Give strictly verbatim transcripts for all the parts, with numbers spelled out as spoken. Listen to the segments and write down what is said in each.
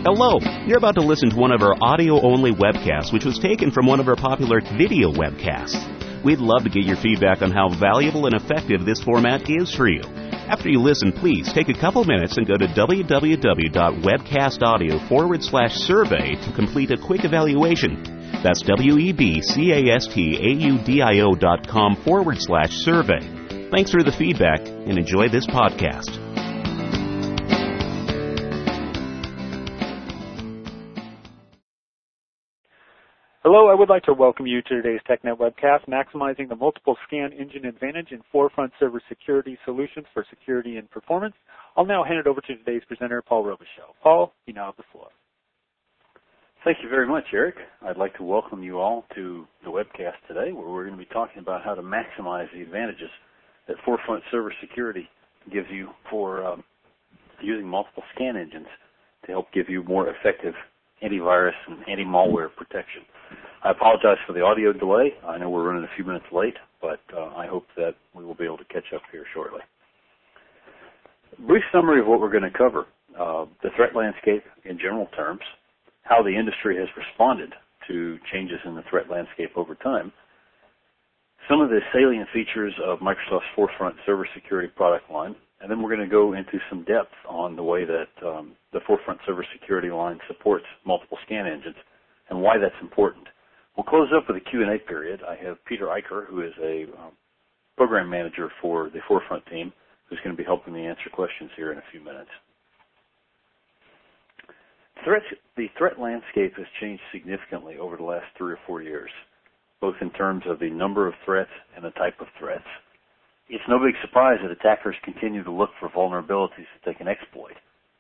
Hello, you're about to listen to one of our audio-only webcasts, which was taken from one of our popular video webcasts. We'd love to get your feedback on how valuable and effective this format is for you. After you listen, please take a couple minutes and go to www.webcastaudio forward slash survey to complete a quick evaluation. That's W-E-B-C-A-S-T-A-U-D-I-O dot com forward slash survey. Thanks for the feedback and enjoy this podcast. Hello, I would like to welcome you to today's TechNet webcast, Maximizing the Multiple Scan Engine Advantage in Forefront Server Security Solutions for Security and Performance. I'll now hand it over to today's presenter, Paul Robichaux. Paul, you now have the floor. Thank you very much, Eric. I'd like to welcome you all to the webcast today, where we're going to be talking about how to maximize the advantages that Forefront Server Security gives you for um, using multiple scan engines to help give you more effective antivirus and anti-malware protection. I apologize for the audio delay. I know we're running a few minutes late, but uh, I hope that we will be able to catch up here shortly. A brief summary of what we're going to cover, uh, the threat landscape in general terms, how the industry has responded to changes in the threat landscape over time, some of the salient features of Microsoft's Forefront Server Security product line, and then we're going to go into some depth on the way that um, the Forefront Server Security line supports multiple scan engines and why that's important. We'll close up with a Q and A period. I have Peter Eicher, who is a um, program manager for the Forefront team, who's going to be helping me answer questions here in a few minutes. Threats, the threat landscape has changed significantly over the last three or four years, both in terms of the number of threats and the type of threats. It's no big surprise that attackers continue to look for vulnerabilities that they can exploit.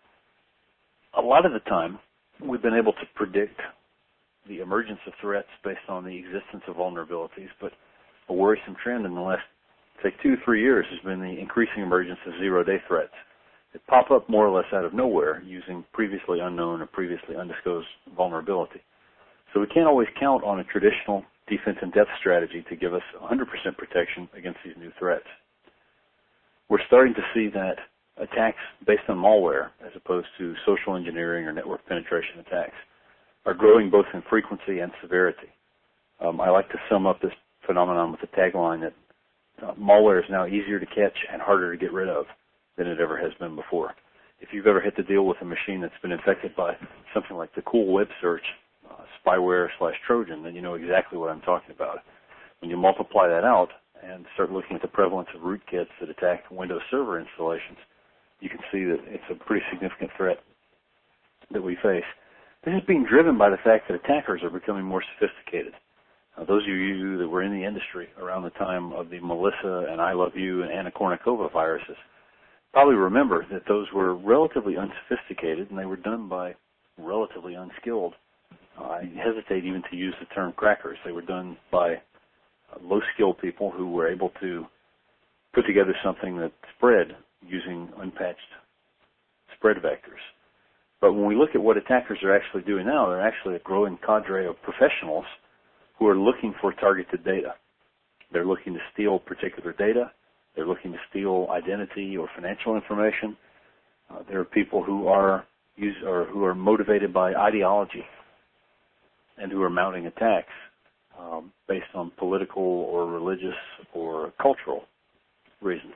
A lot of the time, we've been able to predict the emergence of threats based on the existence of vulnerabilities, but a worrisome trend in the last, say, two, three years has been the increasing emergence of zero-day threats that pop up more or less out of nowhere using previously unknown or previously undisclosed vulnerability. So we can't always count on a traditional defense in depth strategy to give us one hundred percent protection against these new threats. We're starting to see that attacks based on malware, as opposed to social engineering or network penetration attacks, are growing both in frequency and severity. Um, I like to sum up this phenomenon with the tagline that uh, malware is now easier to catch and harder to get rid of than it ever has been before. If you've ever had to deal with a machine that's been infected by something like the cool web search, uh, spyware slash Trojan, then you know exactly what I'm talking about. When you multiply that out and start looking at the prevalence of rootkits that attack Windows Server installations, you can see that it's a pretty significant threat that we face. This is being driven by the fact that attackers are becoming more sophisticated. Now, those of you that were in the industry around the time of the Melissa and I Love You and Anna Kournikova viruses probably remember that those were relatively unsophisticated and they were done by relatively unskilled. Uh, I hesitate even to use the term crackers. They were done by uh, low-skilled people who were able to put together something that spread using unpatched spread vectors. But when we look at what attackers are actually doing now, they're actually a growing cadre of professionals who are looking for targeted data. They're looking to steal particular data. They're looking to steal identity or financial information. Uh, there are people who are use, or who are motivated by ideology and who are mounting attacks um, based on political or religious or cultural reasons.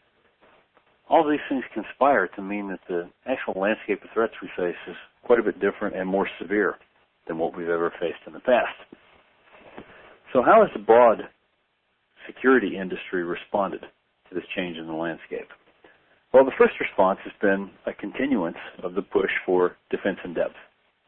All of these things conspire to mean that the actual landscape of threats we face is quite a bit different and more severe than what we've ever faced in the past. So how has the broad security industry responded to this change in the landscape? Well, the first response has been a continuance of the push for defense in depth.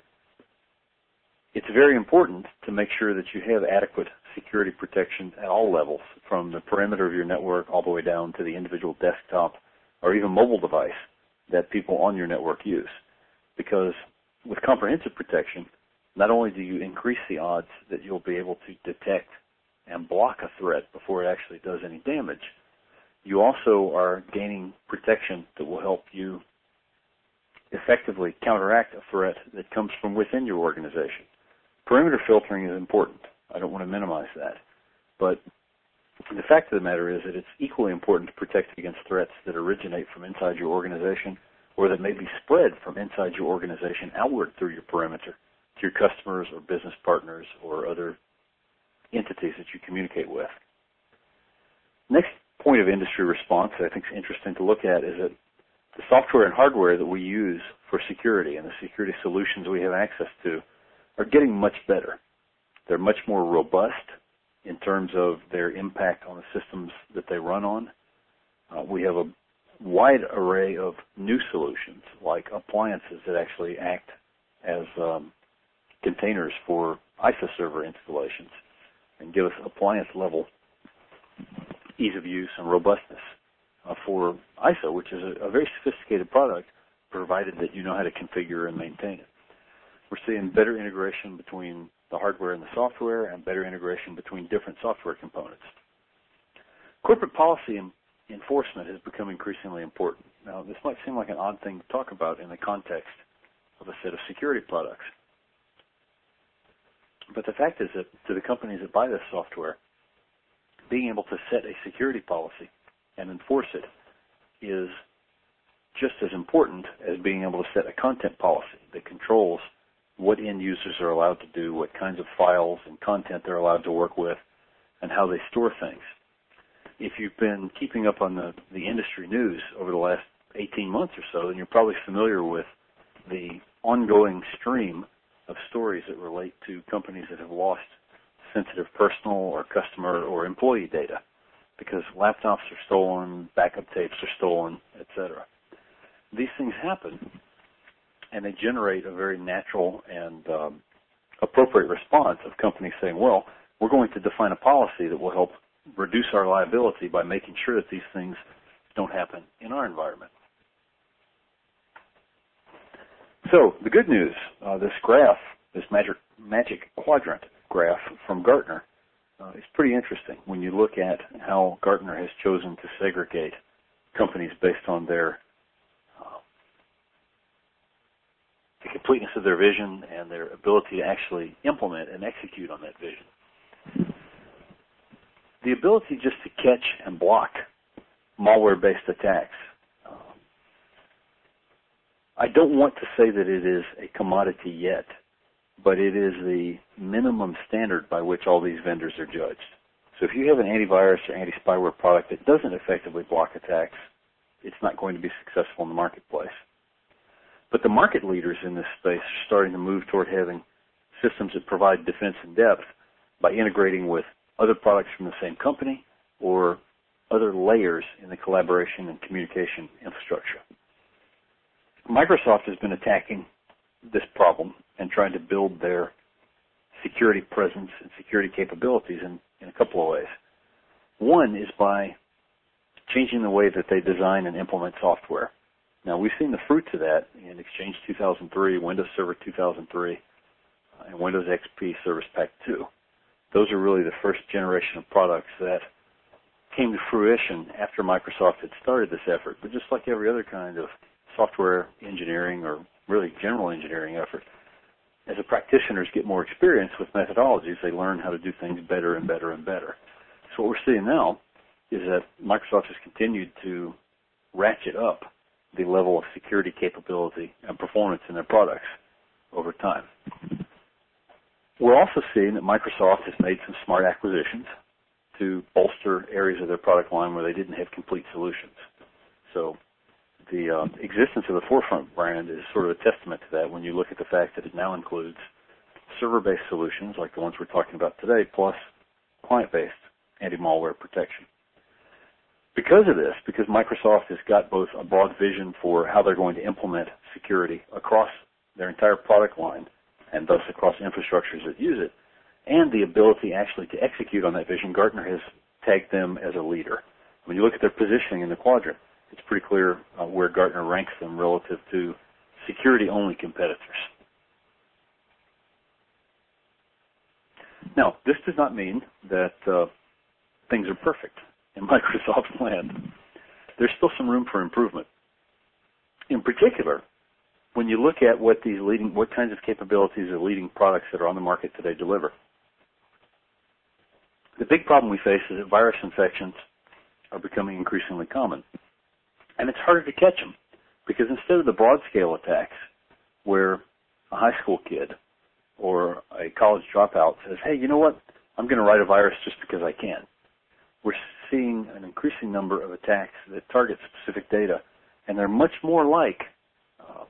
It's very important to make sure that you have adequate security protection at all levels, from the perimeter of your network all the way down to the individual desktop or even mobile device that people on your network use. Because with comprehensive protection, not only do you increase the odds that you'll be able to detect and block a threat before it actually does any damage, you also are gaining protection that will help you effectively counteract a threat that comes from within your organization. Perimeter filtering is important. I don't want to minimize that. But the fact of the matter is that it's equally important to protect against threats that originate from inside your organization or that may be spread from inside your organization outward through your perimeter to your customers or business partners or other entities that you communicate with. Next point of industry response that I think is interesting to look at is that the software and hardware that we use for security and the security solutions we have access to are getting much better. They're much more robust in terms of their impact on the systems that they run on. Uh, we have a wide array of new solutions like appliances that actually act as um, containers for I S O server installations and give us appliance level ease of use and robustness uh, for I S O, which is a, a very sophisticated product provided that you know how to configure and maintain it. We're seeing better integration between the hardware and the software and better integration between different software components. Corporate policy and enforcement has become increasingly important. Now, this might seem like an odd thing to talk about in the context of a set of security products. But the fact is that to the companies that buy this software, being able to set a security policy and enforce it is just as important as being able to set a content policy that controls what end users are allowed to do, what kinds of files and content they're allowed to work with, and how they store things. If you've been keeping up on the, the industry news over the last eighteen months or so, then you're probably familiar with the ongoing stream of stories that relate to companies that have lost sensitive personal or customer or employee data because laptops are stolen, backup tapes are stolen, et cetera. These things happen, and they generate a very natural and um, appropriate response of companies saying, well, we're going to define a policy that will help reduce our liability by making sure that these things don't happen in our environment. So the good news, uh, this graph, this magic, magic quadrant graph from Gartner, uh, is pretty interesting when you look at how Gartner has chosen to segregate companies based on their uh, the completeness of their vision and their ability to actually implement and execute on that vision. The ability just to catch and block malware-based attacks. Uh, I don't want to say that it is a commodity yet, but it is the minimum standard by which all these vendors are judged. So if you have an antivirus or anti-spyware product that doesn't effectively block attacks, it's not going to be successful in the marketplace. But the market leaders in this space are starting to move toward having systems that provide defense in depth by integrating with other products from the same company or other layers in the collaboration and communication infrastructure. Microsoft has been attacking this problem and trying to build their security presence and security capabilities in, in a couple of ways. One is by changing the way that they design and implement software. Now, we've seen the fruits of that in Exchange two thousand three, Windows Server two thousand three, and Windows X P Service Pack two. Those are really the first generation of products that came to fruition after Microsoft had started this effort. But just like every other kind of software engineering or really general engineering effort, as the practitioners get more experience with methodologies, they learn how to do things better and better and better. So what we're seeing now is that Microsoft has continued to ratchet up the level of security capability and performance in their products over time. We're also seeing that Microsoft has made some smart acquisitions to bolster areas of their product line where they didn't have complete solutions. So the uh, existence of the Forefront brand is sort of a testament to that when you look at the fact that it now includes server-based solutions like the ones we're talking about today, plus client-based anti-malware protection. Because of this, because Microsoft has got both a broad vision for how they're going to implement security across their entire product line and thus across infrastructures that use it, and the ability actually to execute on that vision, Gartner has tagged them as a leader. When you look at their positioning in the quadrant, it's pretty clear uh, where Gartner ranks them relative to security-only competitors. Now, this does not mean that uh, things are perfect in Microsoft's land. There's still some room for improvement. In particular, when you look at what these leading, what kinds of capabilities the leading products that are on the market today deliver, the big problem we face is that virus infections are becoming increasingly common. And it's harder to catch them Because instead of the broad-scale attacks where a high school kid or a college dropout says, hey, you know what, I'm going to write a virus just because I can, we're seeing an increasing number of attacks that target specific data, and they're much more like um,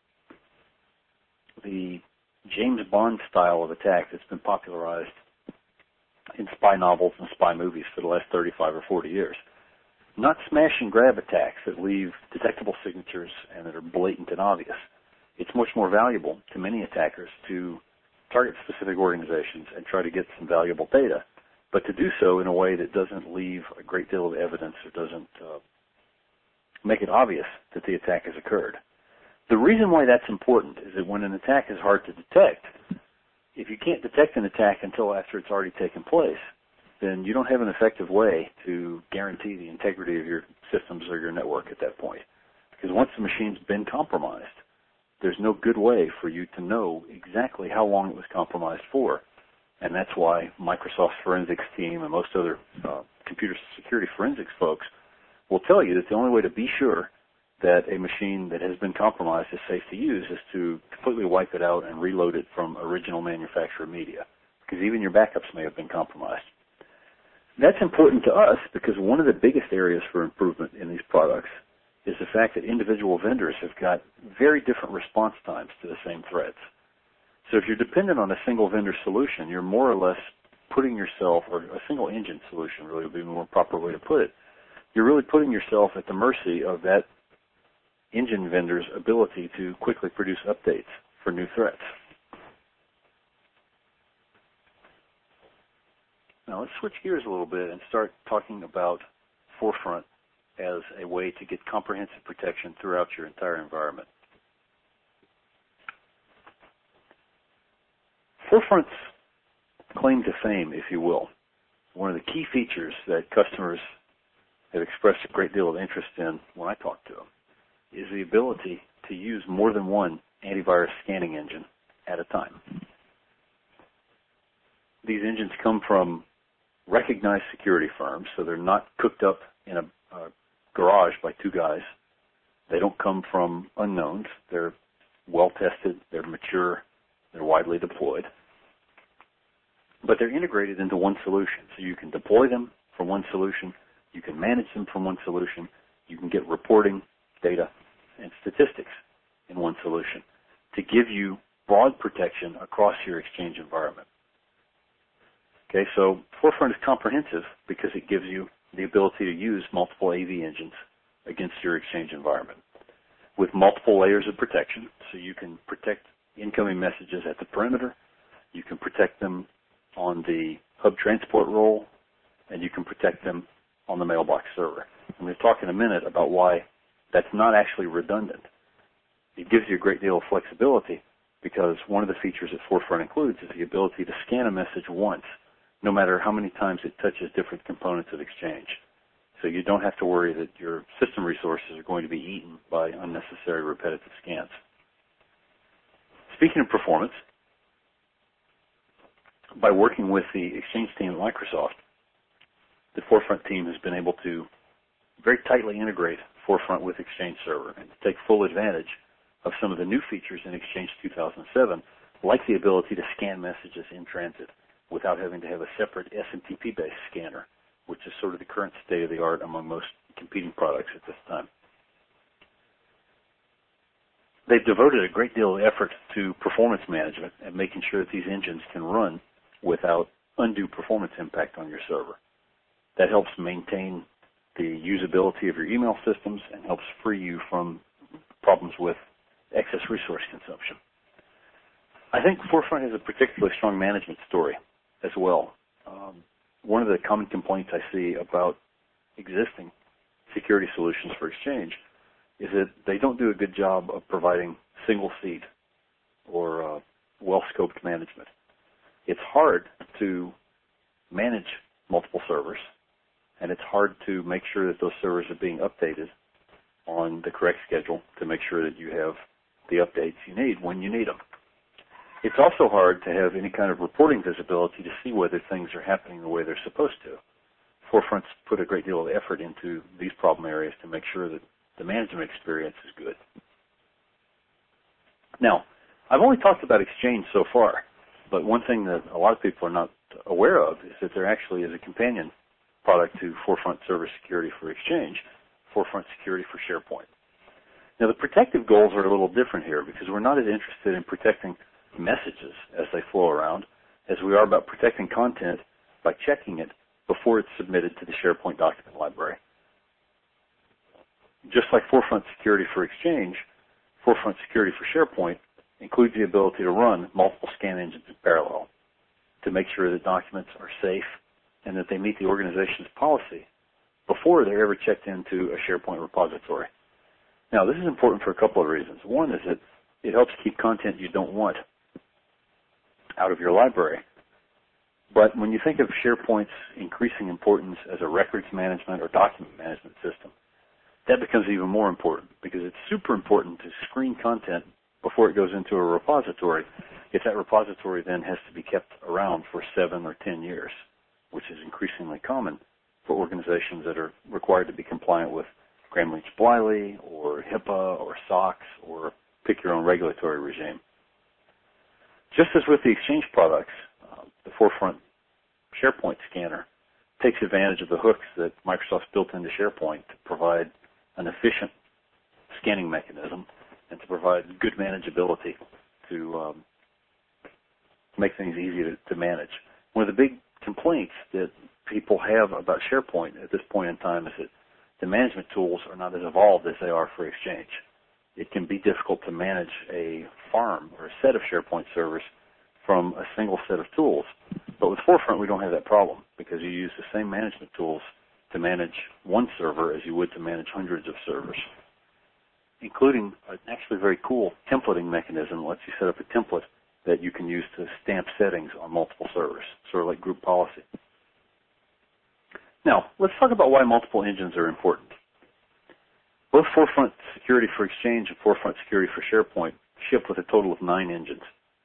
the James Bond style of attack that's been popularized in spy novels and spy movies for the last thirty-five or forty years. Not smash and grab attacks that leave detectable signatures and that are blatant and obvious. It's much more valuable to many attackers to target specific organizations and try to get some valuable data, but to do so in a way that doesn't leave a great deal of evidence or doesn't uh, make it obvious that the attack has occurred. The reason why that's important is that when an attack is hard to detect, if you can't detect an attack until after it's already taken place, then you don't have an effective way to guarantee the integrity of your systems or your network at that point. Because once the machine's been compromised, there's no good way for you to know exactly how long it was compromised for. And that's why Microsoft's forensics team and most other uh, computer security forensics folks will tell you that the only way to be sure that a machine that has been compromised is safe to use is to completely wipe it out and reload it from original manufacturer media, because even your backups may have been compromised. That's important to us because one of the biggest areas for improvement in these products is the fact that individual vendors have got very different response times to the same threats. So if you're dependent on a single vendor solution, you're more or less putting yourself, or a single engine solution really would be a more proper way to put it, you're really putting yourself at the mercy of that engine vendor's ability to quickly produce updates for new threats. Now let's switch gears a little bit and start talking about Forefront as a way to get comprehensive protection throughout your entire environment. Forefront's claim to fame, if you will, one of the key features that customers have expressed a great deal of interest in when I talk to them is the ability to use more than one antivirus scanning engine at a time. These engines come from recognized security firms, so they're not cooked up in a, a garage by two guys. They don't come from unknowns. They're well-tested, they're mature, they're widely deployed. But they're integrated into one solution, so you can deploy them from one solution, you can manage them from one solution, you can get reporting, data, and statistics in one solution to give you broad protection across your Exchange environment. Okay, so Forefront is comprehensive because it gives you the ability to use multiple A V engines against your Exchange environment with multiple layers of protection, so you can protect incoming messages at the perimeter, you can protect them on the hub transport role, and you can protect them on the mailbox server. I'm going to talk in a minute about why that's not actually redundant. It gives you a great deal of flexibility because one of the features that Forefront includes is the ability to scan a message once, no matter how many times it touches different components of Exchange. So you don't have to worry that your system resources are going to be eaten by unnecessary repetitive scans. Speaking of performance, by working with the Exchange team at Microsoft, the Forefront team has been able to very tightly integrate Forefront with Exchange Server and to take full advantage of some of the new features in Exchange two thousand seven, like the ability to scan messages in transit without having to have a separate S M T P-based scanner, which is sort of the current state of the art among most competing products at this time. They've devoted a great deal of effort to performance management and making sure that these engines can run without undue performance impact on your server. That helps maintain the usability of your email systems and helps free you from problems with excess resource consumption. I think Forefront has a particularly strong management story as well. Um, one of the common complaints I see about existing security solutions for Exchange is that they don't do a good job of providing single seat or uh, well-scoped management. It's hard to manage multiple servers, and it's hard to make sure that those servers are being updated on the correct schedule to make sure that you have the updates you need when you need them. It's also hard to have any kind of reporting visibility to see whether things are happening the way they're supposed to. Forefront's put a great deal of effort into these problem areas to make sure that the management experience is good. Now, I've only talked about Exchange so far, but one thing that a lot of people are not aware of is that there actually is a companion product to Forefront Server Security for Exchange, Forefront Security for SharePoint. Now, the protective goals are a little different here because we're not as interested in protecting messages as they flow around as we are about protecting content by checking it before it's submitted to the SharePoint document library. Just like Forefront Security for Exchange, Forefront Security for SharePoint includes the ability to run multiple scan engines in parallel to make sure that documents are safe and that they meet the organization's policy before they're ever checked into a SharePoint repository. Now, this is important for a couple of reasons. One is that it helps keep content you don't want out of your library. But when you think of SharePoint's increasing importance as a records management or document management system, that becomes even more important because it's super important to screen content before it goes into a repository if that repository then has to be kept around for seven or ten years, which is increasingly common for organizations that are required to be compliant with Gramm-Leach-Bliley or HIPAA or SOX or pick your own regulatory regime. Just as with the Exchange products, uh, the Forefront SharePoint scanner takes advantage of the hooks that Microsoft's built into SharePoint to provide an efficient scanning mechanism and to provide good manageability to um, make things easy to, to manage. One of the big complaints that people have about SharePoint at this point in time is that the management tools are not as evolved as they are for Exchange. It can be difficult to manage a farm or a set of SharePoint servers from a single set of tools. But with Forefront, we don't have that problem because you use the same management tools to manage one server as you would to manage hundreds of servers, including an actually very cool templating mechanism that lets you set up a template that you can use to stamp settings on multiple servers, sort of like group policy. Now, let's talk about why multiple engines are important. Both Forefront Security for Exchange and Forefront Security for SharePoint ship with a total of nine engines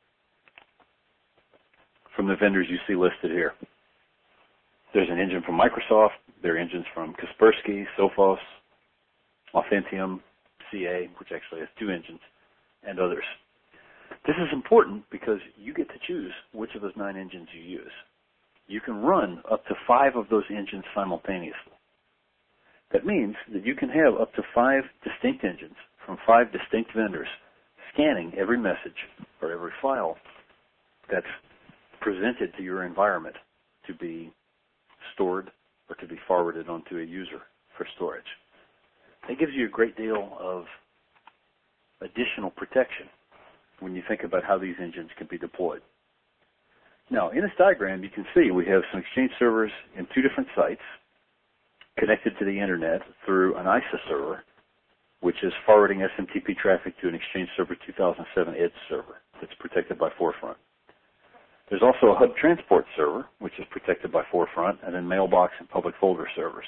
from the vendors you see listed here. There's an engine from Microsoft. There are engines from Kaspersky, Sophos, Authentium, C A, which actually has two engines, and others. This is important because you get to choose which of those nine engines you use. You can run up to five of those engines simultaneously. That means that you can have up to five distinct engines from five distinct vendors scanning every message or every file that's presented to your environment to be stored or to be forwarded onto a user for storage. That gives you a great deal of additional protection when you think about how these engines can be deployed. Now, in this diagram, you can see we have some Exchange servers in two different sites connected to the Internet through an I S A server, which is forwarding S M T P traffic to an Exchange Server two thousand seven Edge server that's protected by Forefront. There's also a Hub Transport server, which is protected by Forefront, and then mailbox and public folder servers.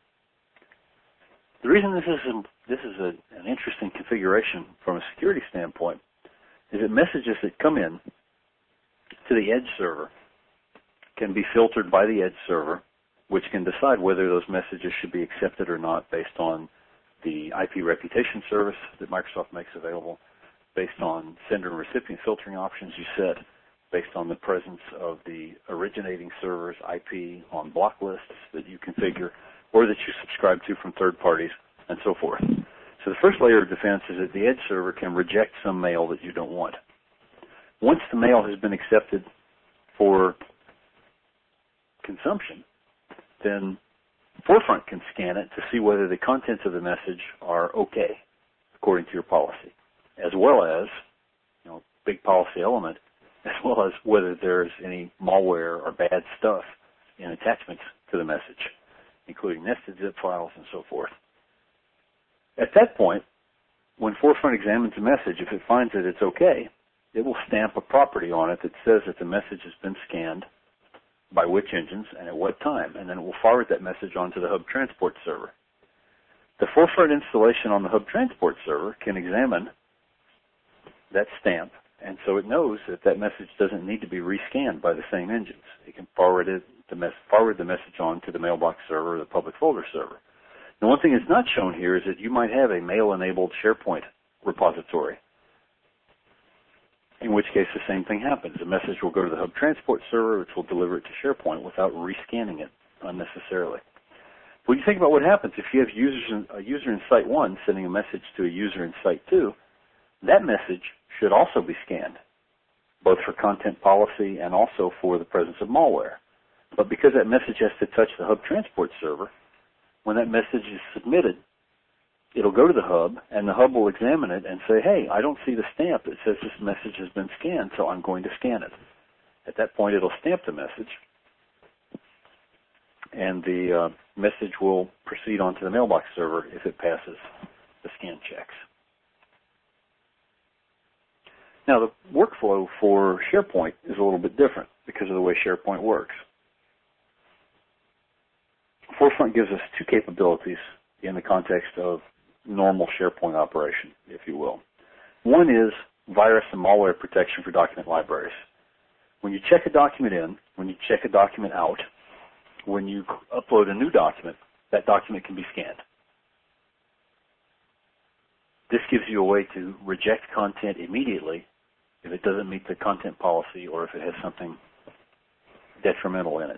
The reason this is, this is a, an interesting configuration from a security standpoint is that messages that come in to the Edge server can be filtered by the Edge server, which can decide whether those messages should be accepted or not based on the I P reputation service that Microsoft makes available, based on sender and recipient filtering options you set, based on the presence of the originating server's I P on block lists that you configure or that you subscribe to from third parties, and so forth. So the first layer of defense is that the Edge server can reject some mail that you don't want. Once the mail has been accepted for consumption, then Forefront can scan it to see whether the contents of the message are okay according to your policy, as well as, you know, big policy element, as well as whether there's any malware or bad stuff in attachments to the message, including nested zip files and so forth. At that point, when Forefront examines a message, if it finds that it's okay, it will stamp a property on it that says that the message has been scanned by which engines and at what time, and then it will forward that message onto the Hub Transport server. The Forefront installation on the Hub Transport server can examine that stamp, and so it knows that that message doesn't need to be rescanned by the same engines. It can forward, it, the, mes- forward the message on to the mailbox server or the public folder server. Now, one thing that's not shown here is that you might have a mail-enabled SharePoint repository, in which case the same thing happens. A message will go to the Hub Transport Server, which will deliver it to SharePoint without rescanning it unnecessarily. When you think about what happens if you have users in, a user in Site one sending a message to a user in Site two, that message should also be scanned, both for content policy and also for the presence of malware. But because that message has to touch the Hub Transport Server, when that message is submitted, it'll go to the Hub, and the Hub will examine it and say, hey, I don't see the stamp that says this message has been scanned, so I'm going to scan it. At that point, it'll stamp the message, and the uh, message will proceed onto the mailbox server if it passes the scan checks. Now, the workflow for SharePoint is a little bit different because of the way SharePoint works. Forefront gives us two capabilities in the context of normal SharePoint operation, if you will. One is virus and malware protection for document libraries. When you check a document in, when you check a document out, when you upload a new document, that document can be scanned. This gives you a way to reject content immediately if it doesn't meet the content policy or if it has something detrimental in it.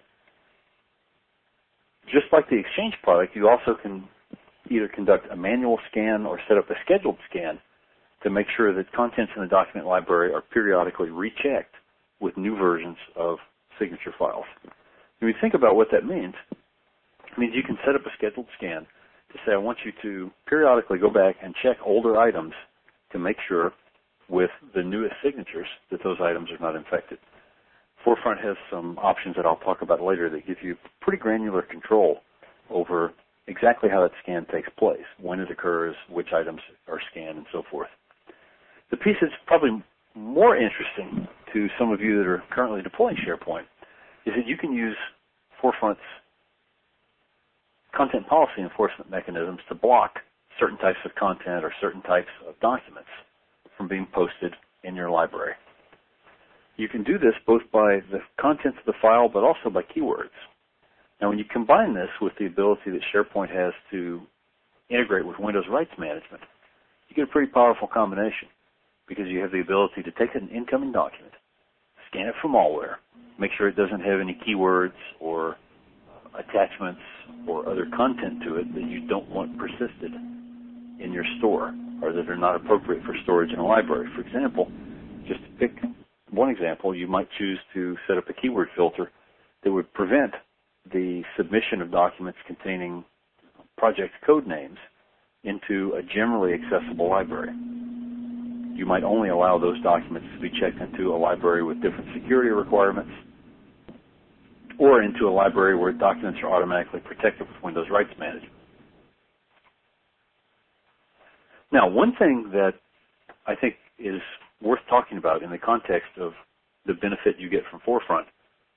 Just like the Exchange product, you also can either conduct a manual scan or set up a scheduled scan to make sure that contents in the document library are periodically rechecked with new versions of signature files. When you think about what that means, it means you can set up a scheduled scan to say, I want you to periodically go back and check older items to make sure with the newest signatures that those items are not infected. Forefront has some options that I'll talk about later that give you pretty granular control over exactly how that scan takes place, when it occurs, which items are scanned, and so forth. The piece that's probably more interesting to some of you that are currently deploying SharePoint is that you can use Forefront's content policy enforcement mechanisms to block certain types of content or certain types of documents from being posted in your library. You can do this both by the contents of the file, but also by keywords. Now, when you combine this with the ability that SharePoint has to integrate with Windows Rights Management, you get a pretty powerful combination because you have the ability to take an incoming document, scan it for malware, make sure it doesn't have any keywords or attachments or other content to it that you don't want persisted in your store or that are not appropriate for storage in a library. For example, just to pick one example, you might choose to set up a keyword filter that would prevent the submission of documents containing project code names into a generally accessible library. You might only allow those documents to be checked into a library with different security requirements or into a library where documents are automatically protected with Windows Rights Management. Now, one thing that I think is worth talking about in the context of the benefit you get from Forefront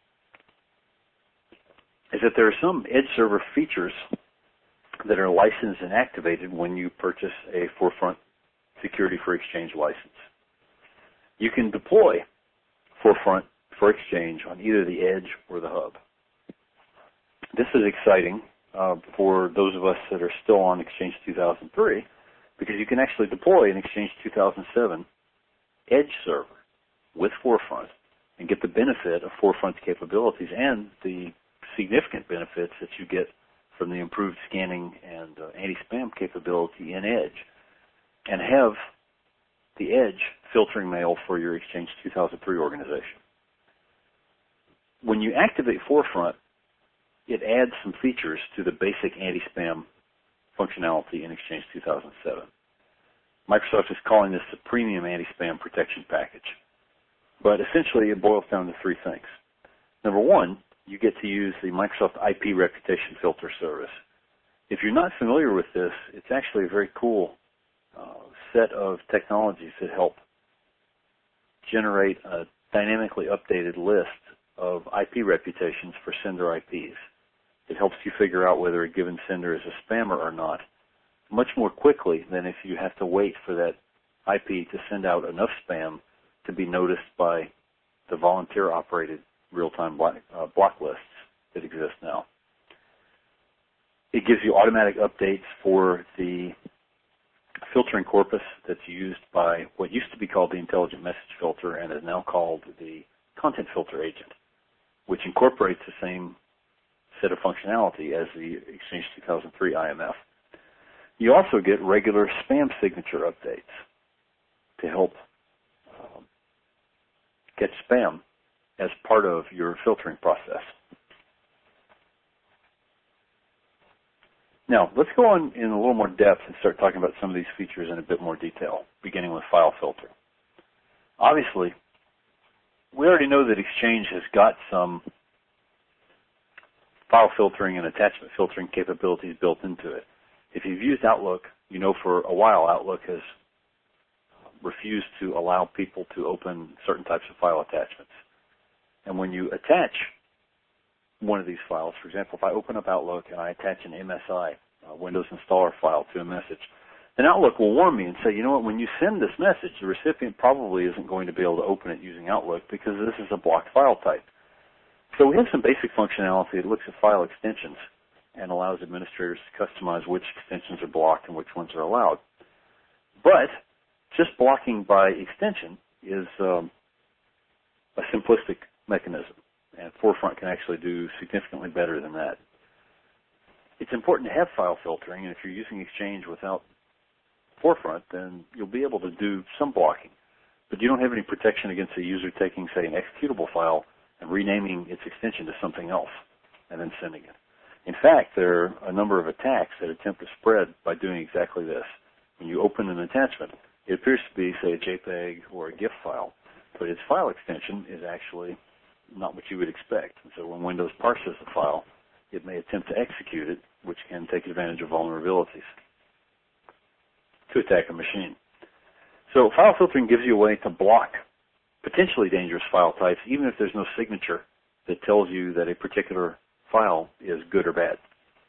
is that there are some Edge server features that are licensed and activated when you purchase a Forefront Security for Exchange license. You can deploy Forefront for Exchange on either the Edge or the Hub. This is exciting uh, for those of us that are still on Exchange two thousand three because you can actually deploy an Exchange two thousand seven Edge server with Forefront and get the benefit of Forefront's capabilities and the significant benefits that you get from the improved scanning and uh, anti-spam capability in Edge, and have the Edge filtering mail for your Exchange two thousand three organization. When you activate Forefront, it adds some features to the basic anti-spam functionality in Exchange two thousand seven. Microsoft is calling this the Premium Anti-Spam Protection Package. But essentially, it boils down to three things. Number one, you get to use the Microsoft I P Reputation Filter service. If you're not familiar with this, it's actually a very cool uh, set of technologies that help generate a dynamically updated list of I P reputations for sender I Ps. It helps you figure out whether a given sender is a spammer or not much more quickly than if you have to wait for that I P to send out enough spam to be noticed by the volunteer-operated real-time block, uh, block lists that exist now. It gives you automatic updates for the filtering corpus that's used by what used to be called the intelligent message filter and is now called the content filter agent, which incorporates the same set of functionality as the Exchange two thousand three I M F. You also get regular spam signature updates to help um, catch spam as part of your filtering process. Now, let's go on in a little more depth and start talking about some of these features in a bit more detail, beginning with file filtering. Obviously, we already know that Exchange has got some file filtering and attachment filtering capabilities built into it. If you've used Outlook, you know for a while Outlook has refused to allow people to open certain types of file attachments. And when you attach one of these files, for example, if I open up Outlook and I attach an M S I, a Windows installer file, to a message, then Outlook will warn me and say, you know what, when you send this message, the recipient probably isn't going to be able to open it using Outlook because this is a blocked file type. So we have some basic functionality that looks at file extensions and allows administrators to customize which extensions are blocked and which ones are allowed. But just blocking by extension is um, a simplistic mechanism, and Forefront can actually do significantly better than that. It's important to have file filtering, and if you're using Exchange without Forefront, then you'll be able to do some blocking. But you don't have any protection against a user taking, say, an executable file and renaming its extension to something else and then sending it. In fact, there are a number of attacks that attempt to spread by doing exactly this. When you open an attachment, it appears to be, say, a JPEG or a GIF file, but its file extension is actually not what you would expect. And so when Windows parses the file, it may attempt to execute it, which can take advantage of vulnerabilities to attack a machine. So file filtering gives you a way to block potentially dangerous file types, even if there's no signature that tells you that a particular file is good or bad.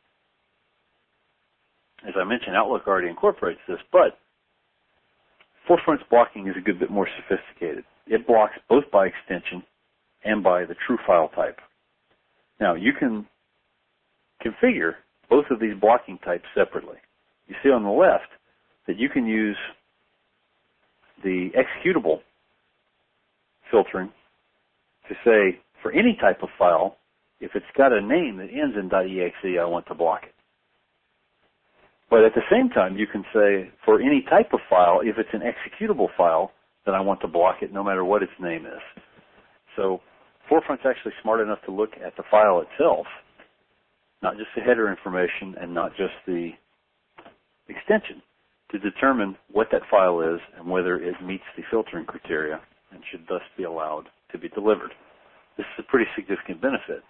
As I mentioned, Outlook already incorporates this, but Forefront's blocking is a good bit more sophisticated. It blocks both by extension and by the true file type. Now, you can configure both of these blocking types separately. You see on the left that you can use the executable filtering to say, for any type of file, if it's got a name that ends in .exe, I want to block it. But at the same time, you can say, for any type of file, if it's an executable file, then I want to block it no matter what its name is. So Forefront's actually smart enough to look at the file itself, not just the header information and not just the extension, to determine what that file is and whether it meets the filtering criteria and should thus be allowed to be delivered. This is a pretty significant benefit.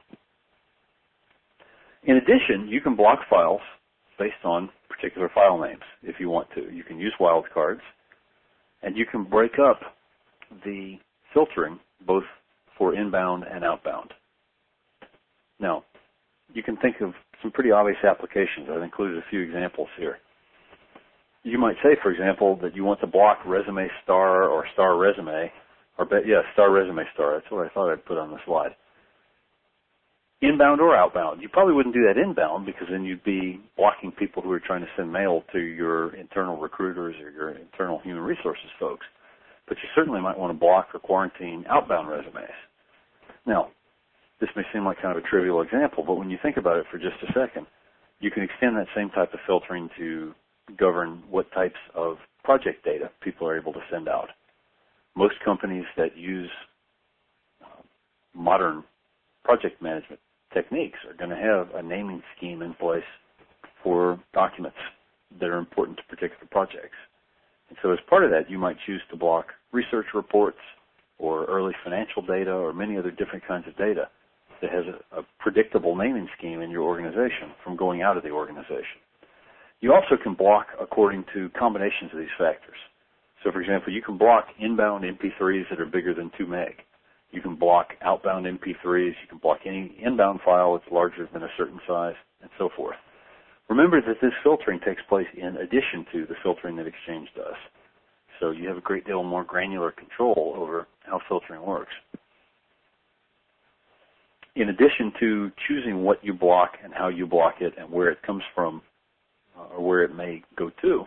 In addition, you can block files based on particular file names if you want to. You can use wildcards, and you can break up the filtering both for inbound and outbound. Now, you can think of some pretty obvious applications. I've included a few examples here. You might say, for example, that you want to block resume star or star resume, or yeah, star resume star. That's what I thought I'd put on the slide. Inbound or outbound. You probably wouldn't do that inbound because then you'd be blocking people who are trying to send mail to your internal recruiters or your internal human resources folks. But you certainly might want to block or quarantine outbound resumes. Now, this may seem like kind of a trivial example, but when you think about it for just a second, you can extend that same type of filtering to govern what types of project data people are able to send out. Most companies that use uh, modern project management techniques are going to have a naming scheme in place for documents that are important to particular projects. And so as part of that, you might choose to block research reports or early financial data or many other different kinds of data that has a, a predictable naming scheme in your organization from going out of the organization. You also can block according to combinations of these factors. So, for example, you can block inbound M P threes that are bigger than two meg. You can block outbound M P threes. You can block any inbound file that's larger than a certain size, and so forth. Remember that this filtering takes place in addition to the filtering that Exchange does. So you have a great deal more granular control over how filtering works. in addition to choosing what you block and how you block it and where it comes from uh, or where it may go to,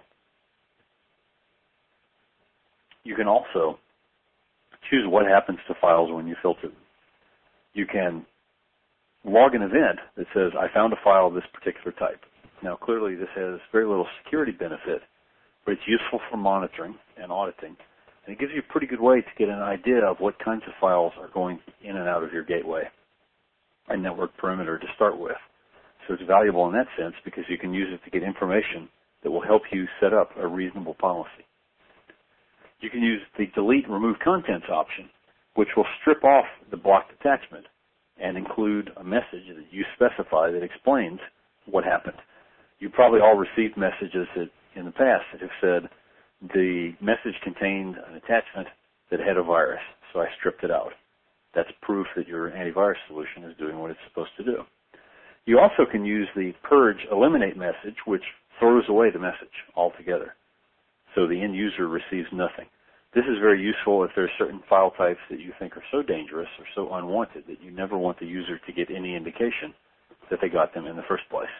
you can also choose what happens to files when you filter them. You can log an event that says, I found a file of this particular type. Now, clearly this has very little security benefit, but it's useful for monitoring and auditing, and it gives you a pretty good way to get an idea of what kinds of files are going in and out of your gateway and network perimeter to start with. So it's valuable in that sense because you can use it to get information that will help you set up a reasonable policy. You can use the delete and remove contents option, which will strip off the blocked attachment and include a message that you specify that explains what happened. You probably all received messages that in the past that have said the message contained an attachment that had a virus, so I stripped it out. That's proof that your antivirus solution is doing what it's supposed to do. You also can use the purge eliminate message, which throws away the message altogether, so the end user receives nothing. This is very useful if there are certain file types that you think are so dangerous or so unwanted that you never want the user to get any indication that they got them in the first place.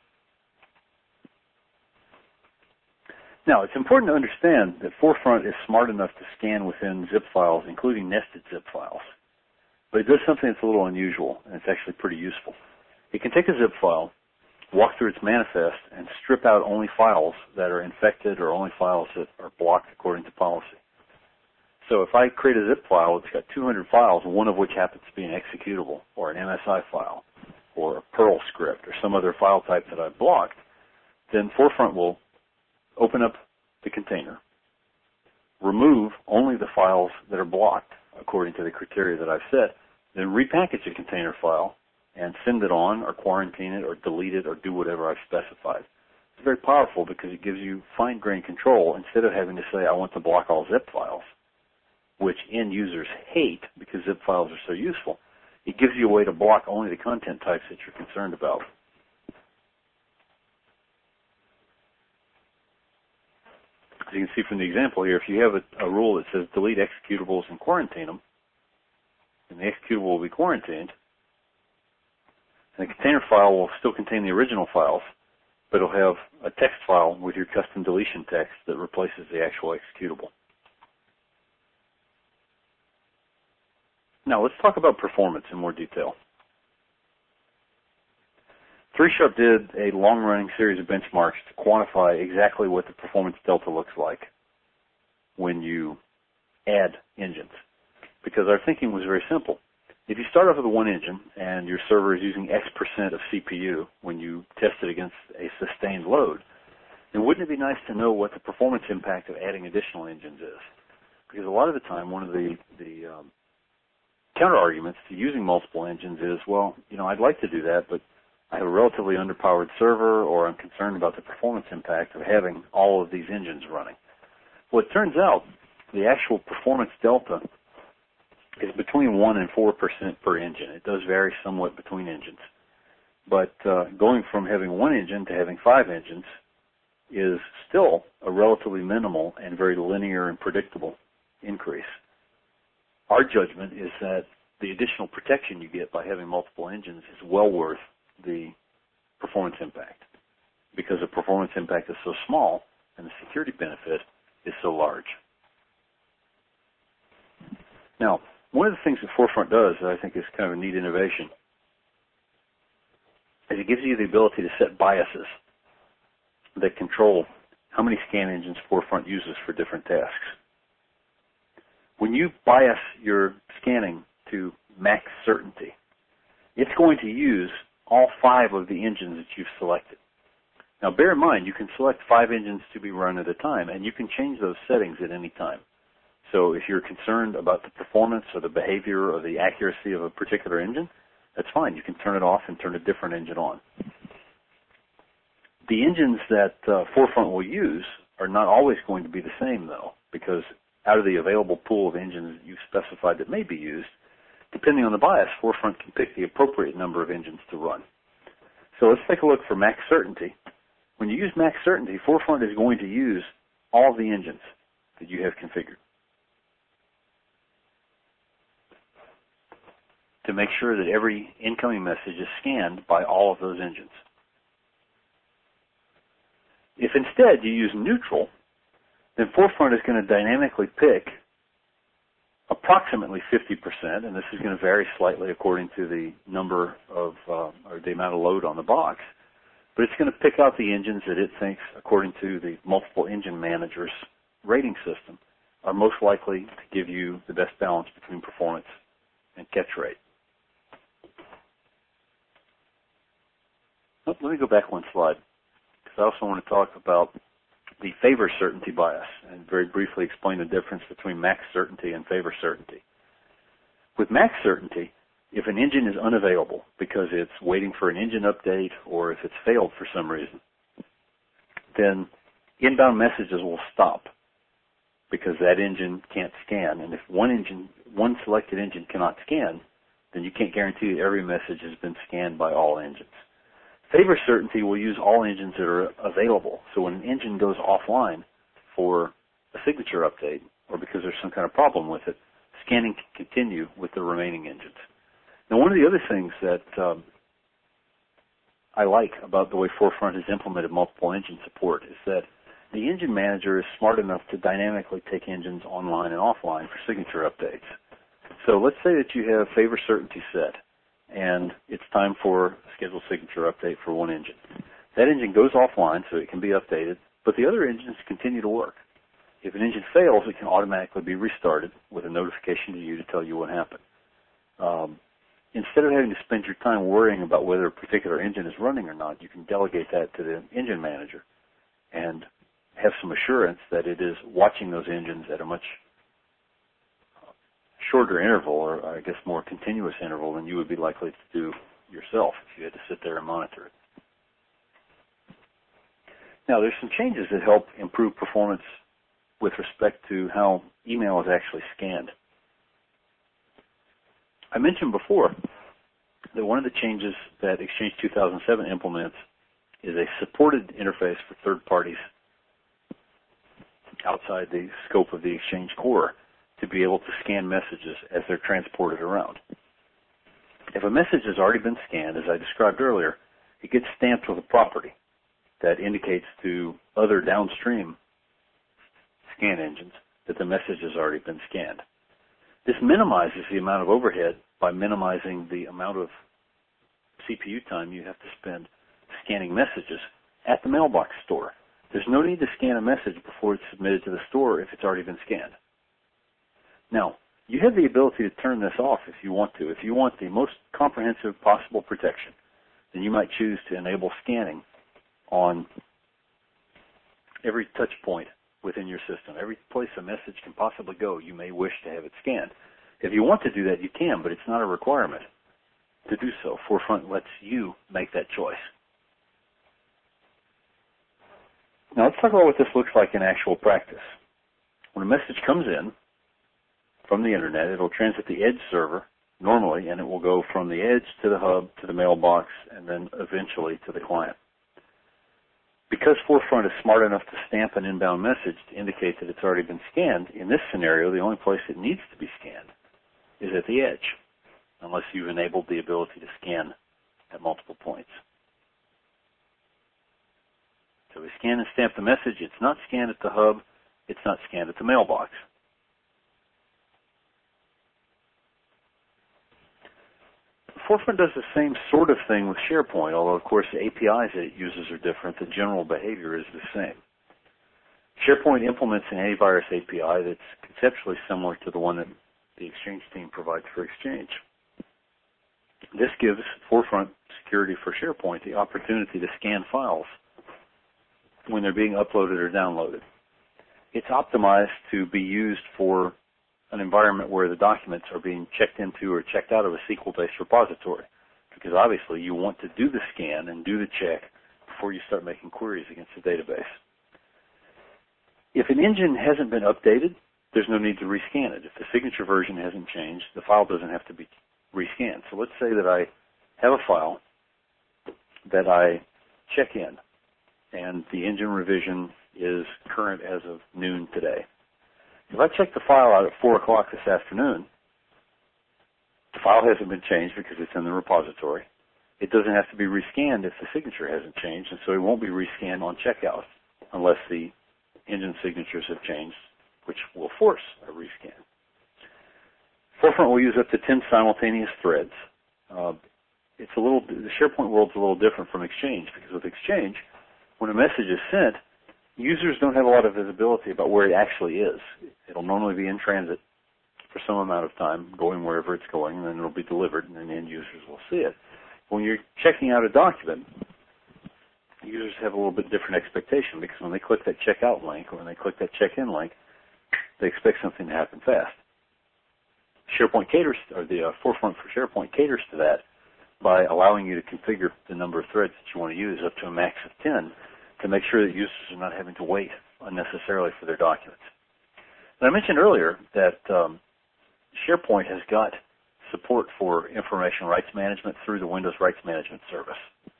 Now, it's important to understand that Forefront is smart enough to scan within zip files, including nested zip files. But it does something that's a little unusual, and it's actually pretty useful. It can take a zip file, walk through its manifest, and strip out only files that are infected or only files that are blocked according to policy. So if I create a zip file, it's got two hundred files, one of which happens to be an executable or an M S I file or a Perl script or some other file type that I've blocked, then Forefront will open up the container, remove only the files that are blocked according to the criteria that I've set, then repackage a container file and send it on or quarantine it or delete it or do whatever I've specified. It's very powerful because it gives you fine-grained control instead of having to say, I want to block all zip files, which end users hate because zip files are so useful. It gives you a way to block only the content types that you're concerned about. As you can see from the example here, if you have a, a rule that says delete executables and quarantine them, then the executable will be quarantined, and the container file will still contain the original files, but it'll have a text file with your custom deletion text that replaces the actual executable. Now let's talk about performance in more detail. three sharp did a long-running series of benchmarks to quantify exactly what the performance delta looks like when you add engines, because our thinking was very simple. If you start off with one engine and your server is using X percent of C P U when you test it against a sustained load, then wouldn't it be nice to know what the performance impact of adding additional engines is? Because a lot of the time, one of the, the um, counter-arguments to using multiple engines is, well, you know, I'd like to do that, but I have a relatively underpowered server, or I'm concerned about the performance impact of having all of these engines running. Well, it turns out the actual performance delta is between one and four percent per engine. It does vary somewhat between engines. But uh, going from having one engine to having five engines is still a relatively minimal and very linear and predictable increase. Our judgment is that the additional protection you get by having multiple engines is well worth the performance impact, because the performance impact is so small and the security benefit is so large. Now, one of the things that Forefront does that I think is kind of a neat innovation is it gives you the ability to set biases that control how many scan engines Forefront uses for different tasks. When you bias your scanning to max certainty, it's going to use all five of the engines that you've selected. Now, bear in mind, you can select five engines to be run at a time, and you can change those settings at any time. So if you're concerned about the performance or the behavior or the accuracy of a particular engine, that's fine. You can turn it off and turn a different engine on. The engines that uh, Forefront will use are not always going to be the same, though, because out of the available pool of engines that you've specified that may be used, depending on the bias, Forefront can pick the appropriate number of engines to run. So let's take a look for max certainty. When you use max certainty, Forefront is going to use all the engines that you have configured. to make sure that every incoming message is scanned by all of those engines. If instead you use neutral, then Forefront is going to dynamically pick approximately fifty percent, and this is going to vary slightly according to the number of, uh, or the amount of load on the box, but it's going to pick out the engines that it thinks, according to the multiple engine manager's rating system, are most likely to give you the best balance between performance and catch rate. Let me go back one slide, because I also want to talk about the favor certainty bias and very briefly explain the difference between max certainty and favor certainty. With max certainty, if an engine is unavailable because it's waiting for an engine update or if it's failed for some reason, then inbound messages will stop because that engine can't scan. And if one engine, one selected engine cannot scan, then you can't guarantee that every message has been scanned by all engines. Favor certainty will use all engines that are available. So when an engine goes offline for a signature update or because there's some kind of problem with it, scanning can continue with the remaining engines. Now, one of the other things that um, I like about the way Forefront has implemented multiple engine support is that the engine manager is smart enough to dynamically take engines online and offline for signature updates. So let's say that you have favor certainty set, and it's time for a scheduled signature update for one engine. That engine goes offline so it can be updated, but the other engines continue to work. If an engine fails, it can automatically be restarted with a notification to you to tell you what happened. Um, instead of having to spend your time worrying about whether a particular engine is running or not, you can delegate that to the engine manager and have some assurance that it is watching those engines at a much shorter interval, or I guess more continuous interval, than you would be likely to do yourself if you had to sit there and monitor it. Now, there's some changes that help improve performance with respect to how email is actually scanned. I mentioned before that one of the changes that Exchange two thousand seven implements is a supported interface for third parties outside the scope of the Exchange core to be able to scan messages as they're transported around. If a message has already been scanned, as I described earlier, it gets stamped with a property that indicates to other downstream scan engines that the message has already been scanned. This minimizes the amount of overhead by minimizing the amount of C P U time you have to spend scanning messages at the mailbox store. There's no need to scan a message before it's submitted to the store if it's already been scanned. Now, you have the ability to turn this off if you want to. If you want the most comprehensive possible protection, then you might choose to enable scanning on every touch point within your system. Every place a message can possibly go, you may wish to have it scanned. If you want to do that, you can, but it's not a requirement to do so. Forefront lets you make that choice. Now, let's talk about what this looks like in actual practice. When a message comes in from the Internet, it will transit the edge server normally, and it will go from the edge to the hub to the mailbox and then eventually to the client. Because Forefront is smart enough to stamp an inbound message to indicate that it's already been scanned, in this scenario, the only place it needs to be scanned is at the edge, unless you've enabled the ability to scan at multiple points. So we scan and stamp the message. It's not scanned at the hub. It's not scanned at the mailbox. Forefront does the same sort of thing with SharePoint, although, of course, the A P Is that it uses are different. The general behavior is the same. SharePoint implements an antivirus A P I that's conceptually similar to the one that the Exchange team provides for Exchange. This gives Forefront Security for SharePoint the opportunity to scan files when they're being uploaded or downloaded. It's optimized to be used for an environment where the documents are being checked into or checked out of a S Q L-based repository, because obviously you want to do the scan and do the check before you start making queries against the database. If an engine hasn't been updated, there's no need to rescan it. If the signature version hasn't changed, the file doesn't have to be rescanned. So let's say that I have a file that I check in, and the engine revision is current as of noon today. If I check the file out at four o'clock this afternoon, the file hasn't been changed because it's in the repository. It doesn't have to be rescanned if the signature hasn't changed, and so it won't be rescanned on checkout unless the engine signatures have changed, which will force a rescan. Forefront will use up to ten simultaneous threads. Uh, it's a little, the SharePoint world's a little different from Exchange, because with Exchange, when a message is sent, users don't have a lot of visibility about where it actually is. It'll normally be in transit for some amount of time, going wherever it's going, and then it'll be delivered, and then end users will see it. When you're checking out a document, users have a little bit different expectation, because when they click that checkout link or when they click that check-in link, they expect something to happen fast. SharePoint caters, or the uh, Forefront for SharePoint caters to that by allowing you to configure the number of threads that you want to use up to a max of ten to make sure that users are not having to wait unnecessarily for their documents. And I mentioned earlier that um, SharePoint has got support for information rights management through the Windows Rights Management Service.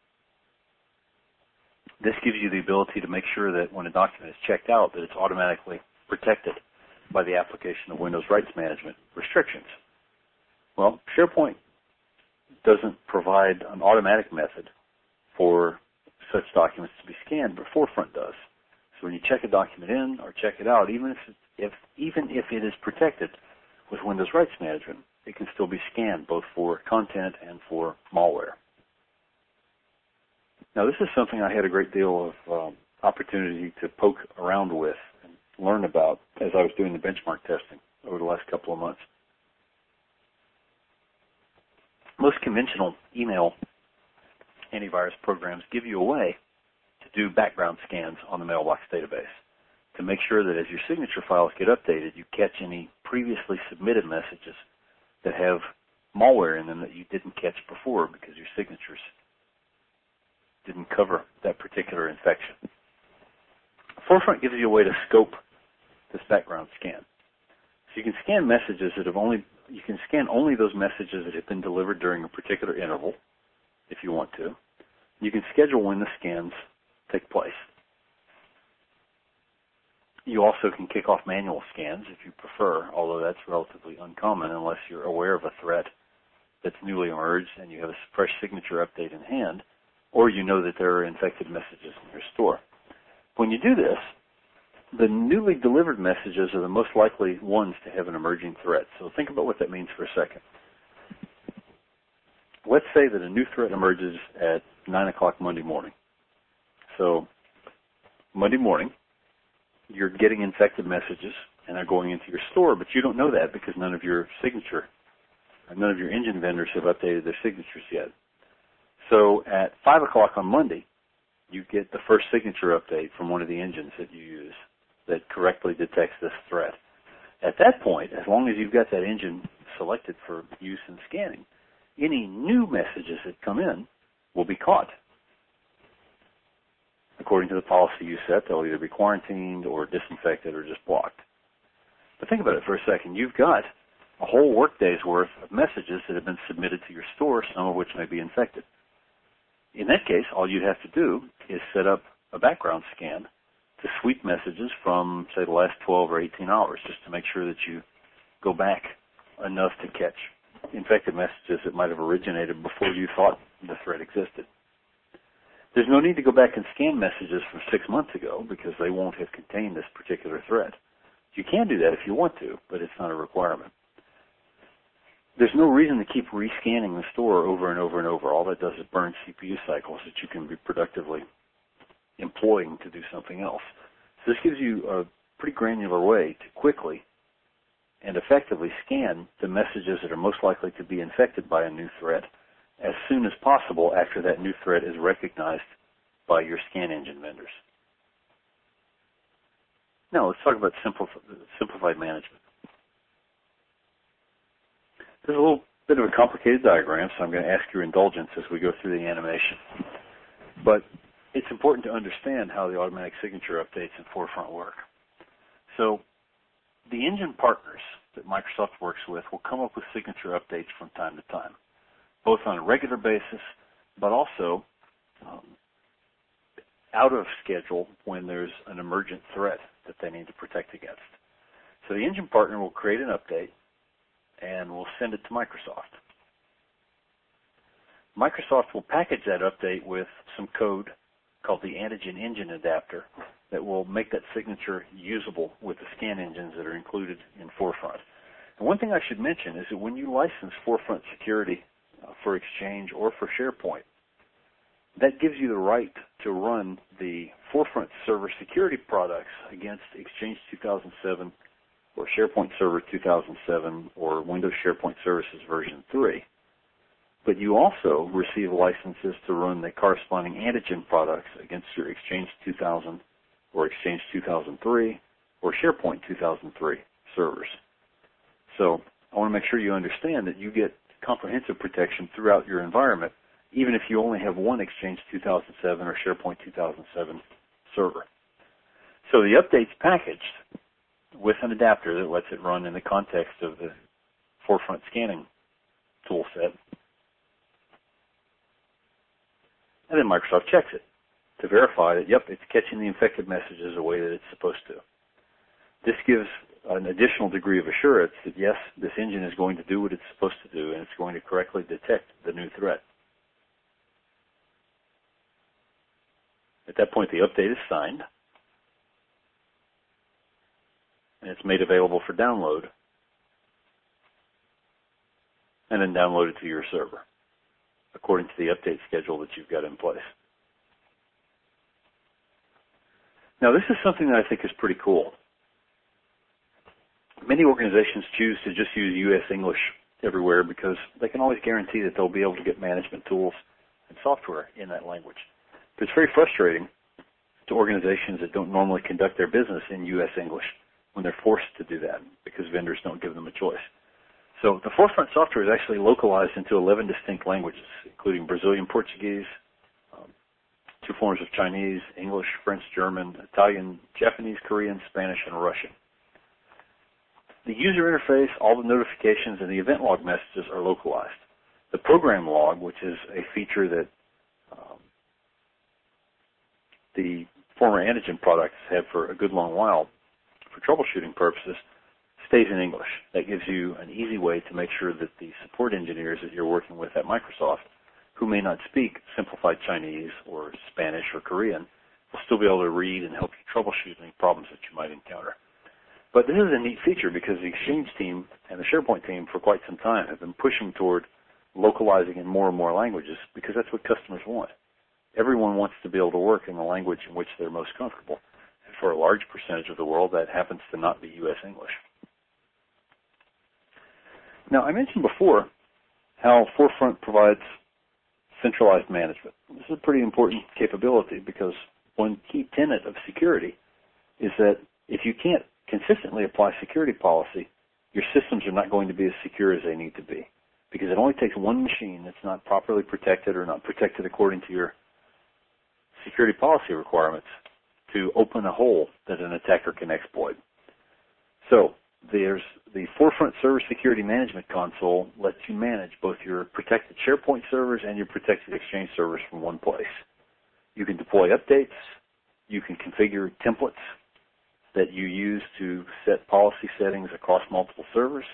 This gives you the ability to make sure that when a document is checked out, that it's automatically protected by the application of Windows Rights Management restrictions. Well, SharePoint doesn't provide an automatic method for such documents to be scanned, but Forefront does. So when you check a document in or check it out, even if, if, even if it is protected with Windows Rights Management, it can still be scanned both for content and for malware. Now, this is something I had a great deal of um, opportunity to poke around with and learn about as I was doing the benchmark testing over the last couple of months. Most conventional email antivirus programs give you a way to do background scans on the mailbox database to make sure that as your signature files get updated, you catch any previously submitted messages that have malware in them that you didn't catch before because your signatures didn't cover that particular infection. Forefront gives you a way to scope this background scan. So you can scan messages that have only, you can scan only those messages that have been delivered during a particular interval, if you want to. You can schedule when the scans take place. You also can kick off manual scans if you prefer, although that's relatively uncommon unless you're aware of a threat that's newly emerged and you have a fresh signature update in hand, or you know that there are infected messages in your store. When you do this, the newly delivered messages are the most likely ones to have an emerging threat. So think about what that means for a second. Let's say that a new threat emerges at nine o'clock Monday morning. So Monday morning, you're getting infected messages and they're going into your store, but you don't know that because none of your signature, none of your engine vendors have updated their signatures yet. So at five o'clock on Monday, you get the first signature update from one of the engines that you use that correctly detects this threat. At that point, as long as you've got that engine selected for use in scanning, any new messages that come in will be caught. According to the policy you set, they'll either be quarantined or disinfected or just blocked. But think about it for a second. You've got a whole workday's worth of messages that have been submitted to your store, some of which may be infected. In that case, all you'd have to do is set up a background scan to sweep messages from, say, the last twelve or eighteen hours, just to make sure that you go back enough to catch infected messages that might have originated before you thought the threat existed. There's no need to go back and scan messages from six months ago because they won't have contained this particular threat. You can do that if you want to, but it's not a requirement. There's no reason to keep rescanning the store over and over and over. All that does is burn C P U cycles that you can be productively employing to do something else. So this gives you a pretty granular way to quickly and effectively scan the messages that are most likely to be infected by a new threat as soon as possible after that new threat is recognized by your scan engine vendors. Now let's talk about simplified management. This is a little bit of a complicated diagram, so I'm going to ask your indulgence as we go through the animation. But it's important to understand how the automatic signature updates in Forefront work. So the engine partners that Microsoft works with will come up with signature updates from time to time, both on a regular basis, but also um, out of schedule when there's an emergent threat that they need to protect against. So the engine partner will create an update and we'll send it to Microsoft. Microsoft will package that update with some code called the Antigen Engine Adapter that will make that signature usable with the scan engines that are included in Forefront. And one thing I should mention is that when you license Forefront Security uh, for Exchange or for SharePoint, that gives you the right to run the Forefront Server Security products against Exchange two thousand seven or SharePoint Server two thousand seven or Windows SharePoint Services version three. But you also receive licenses to run the corresponding Antigen products against your Exchange two thousand or Exchange two thousand three or SharePoint two thousand three servers. So I want to make sure you understand that you get comprehensive protection throughout your environment, even if you only have one Exchange two thousand seven or SharePoint two thousand seven server. So the update's packaged with an adapter that lets it run in the context of the Forefront scanning tool set. And then Microsoft checks it to verify that, yep, it's catching the infected messages the way that it's supposed to. This gives an additional degree of assurance that, yes, this engine is going to do what it's supposed to do, and it's going to correctly detect the new threat. At that point, the update is signed, and it's made available for download, and then downloaded to your server, according to the update schedule that you've got in place. Now, this is something that I think is pretty cool. Many organizations choose to just use U S English everywhere because they can always guarantee that they'll be able to get management tools and software in that language. But it's very frustrating to organizations that don't normally conduct their business in U S English when they're forced to do that because vendors don't give them a choice. So the Forefront software is actually localized into eleven distinct languages, including Brazilian Portuguese, um, two forms of Chinese, English, French, German, Italian, Japanese, Korean, Spanish, and Russian. The user interface, all the notifications, and the event log messages are localized. The program log, which is a feature that um, the former Antigen products had for a good long while for troubleshooting purposes, stays in English. That gives you an easy way to make sure that the support engineers that you're working with at Microsoft, who may not speak simplified Chinese or Spanish or Korean, will still be able to read and help you troubleshoot any problems that you might encounter. But this is a neat feature because the Exchange team and the SharePoint team for quite some time have been pushing toward localizing in more and more languages because that's what customers want. Everyone wants to be able to work in the language in which they're most comfortable. And for a large percentage of the world, that happens to not be U S English. Now, I mentioned before how Forefront provides centralized management. This is a pretty important capability because one key tenet of security is that if you can't consistently apply security policy, your systems are not going to be as secure as they need to be because it only takes one machine that's not properly protected or not protected according to your security policy requirements to open a hole that an attacker can exploit. So there's the Forefront Server Security Management Console lets you manage both your protected SharePoint servers and your protected Exchange servers from one place. You can deploy updates. You can configure templates that you use to set policy settings across multiple servers.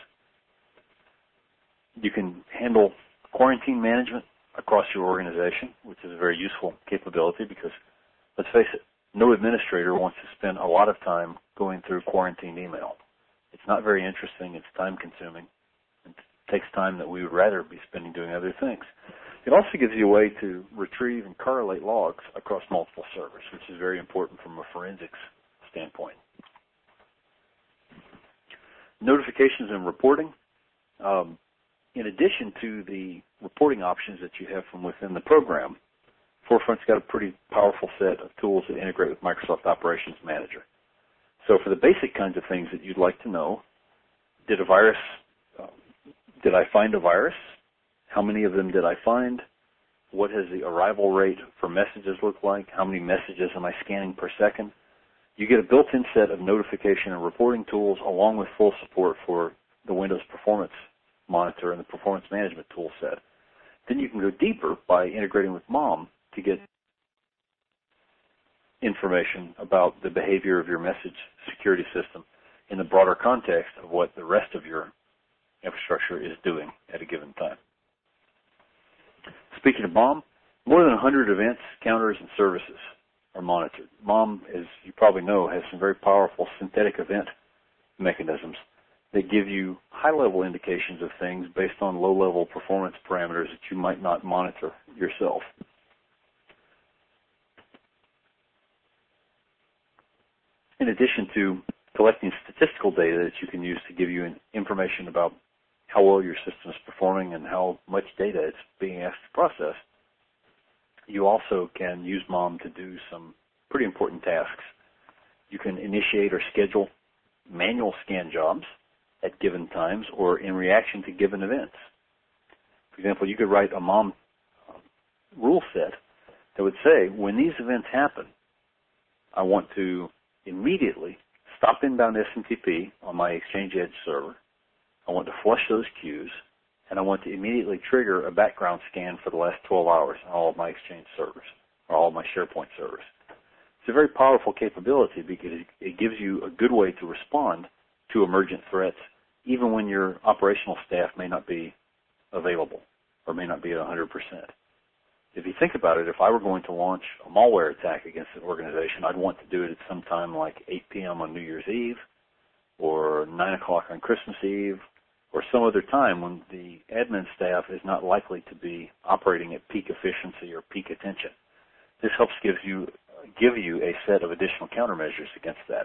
You can handle quarantine management across your organization, which is a very useful capability because, let's face it, no administrator wants to spend a lot of time going through quarantine email. It's not very interesting. It's time-consuming. It takes time that we would rather be spending doing other things. It also gives you a way to retrieve and correlate logs across multiple servers, which is very important from a forensics standpoint. Notifications and reporting. Um, in addition to the reporting options that you have from within the program, Forefront's got a pretty powerful set of tools that integrate with Microsoft Operations Manager. So for the basic kinds of things that you'd like to know, did a virus, uh, did I find a virus? How many of them did I find? What has the arrival rate for messages look like? How many messages am I scanning per second? You get a built-in set of notification and reporting tools along with full support for the Windows Performance Monitor and the Performance Management tool set. Then you can go deeper by integrating with MOM to get information about the behavior of your message security system in the broader context of what the rest of your infrastructure is doing at a given time. Speaking of MOM, more than one hundred events, counters, and services are monitored. MOM, as you probably know, has some very powerful synthetic event mechanisms that give you high-level indications of things based on low-level performance parameters that you might not monitor yourself. In addition to collecting statistical data that you can use to give you information about how well your system is performing and how much data it's being asked to process, you also can use MOM to do some pretty important tasks. You can initiate or schedule manual scan jobs at given times or in reaction to given events. For example, you could write a MOM rule set that would say, when these events happen, I want to immediately stop inbound S M T P on my Exchange Edge server. I want to flush those queues, and I want to immediately trigger a background scan for the last twelve hours on all of my Exchange servers or all of my SharePoint servers. It's a very powerful capability because it gives you a good way to respond to emergent threats, even when your operational staff may not be available or may not be at one hundred percent. If you think about it, if I were going to launch a malware attack against an organization, I'd want to do it at some time like eight p.m. on New Year's Eve or nine o'clock on Christmas Eve or some other time when the admin staff is not likely to be operating at peak efficiency or peak attention. This helps give you, give you a set of additional countermeasures against that.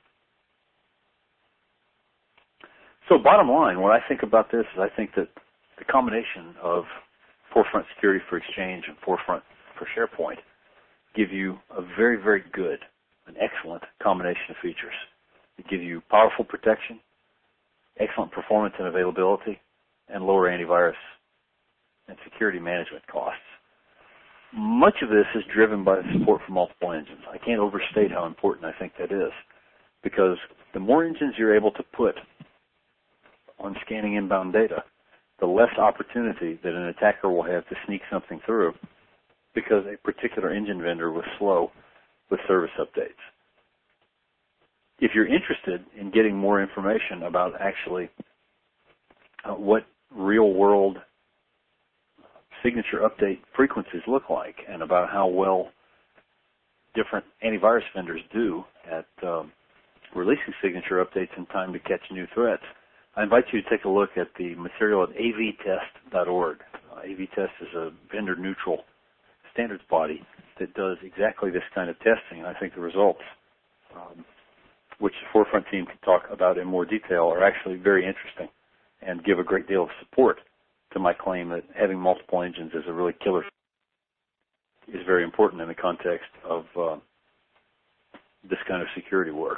So bottom line, what I think about this is I think that the combination of Forefront Security for Exchange and Forefront for SharePoint give you a very, very good, an excellent combination of features. They give you powerful protection, excellent performance and availability, and lower antivirus and security management costs. Much of this is driven by the support for multiple engines. I can't overstate how important I think that is, because the more engines you're able to put on scanning inbound data, the less opportunity that an attacker will have to sneak something through because a particular engine vendor was slow with service updates. If you're interested in getting more information about actually uh, what real-world signature update frequencies look like and about how well different antivirus vendors do at um, releasing signature updates in time to catch new threats, I invite you to take a look at the material at A V test dot org. Uh, A V test is a vendor-neutral standards body that does exactly this kind of testing, and I think the results, um, which the Forefront team can talk about in more detail, are actually very interesting and give a great deal of support to my claim that having multiple engines as a really killer is very important in the context of uh, this kind of security work.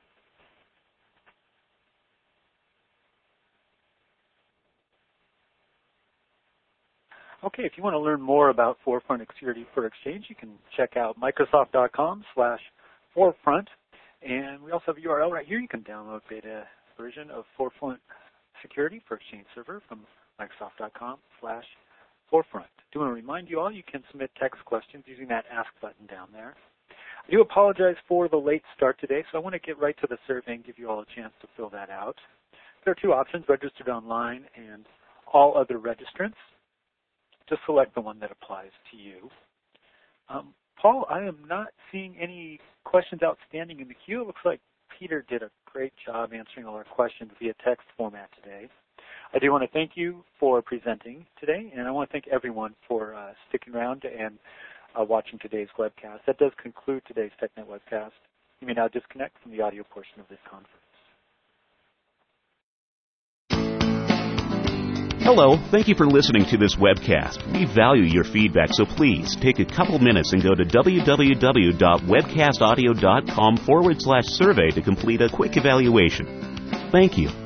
Okay, if you want to learn more about Forefront Security for Exchange, you can check out Microsoft dot com slash Forefront. And we also have a U R L right here. You can download beta version of Forefront Security for Exchange Server from Microsoft dot com slash Forefront. I do want to remind you all you can submit text questions using that Ask button down there. I do apologize for the late start today, so I want to get right to the survey and give you all a chance to fill that out. There are two options, registered online and all other registrants. Just select the one that applies to you. Um, Paul, I am not seeing any questions outstanding in the queue. It looks like Peter did a great job answering all our questions via text format today. I do want to thank you for presenting today, and I want to thank everyone for uh, sticking around and uh, watching today's webcast. That does conclude today's TechNet webcast. You may now disconnect from the audio portion of this conference. Hello, thank you for listening to this webcast. We value your feedback, so please take a couple minutes and go to www dot webcast audio dot com forward slash survey to complete a quick evaluation. Thank you.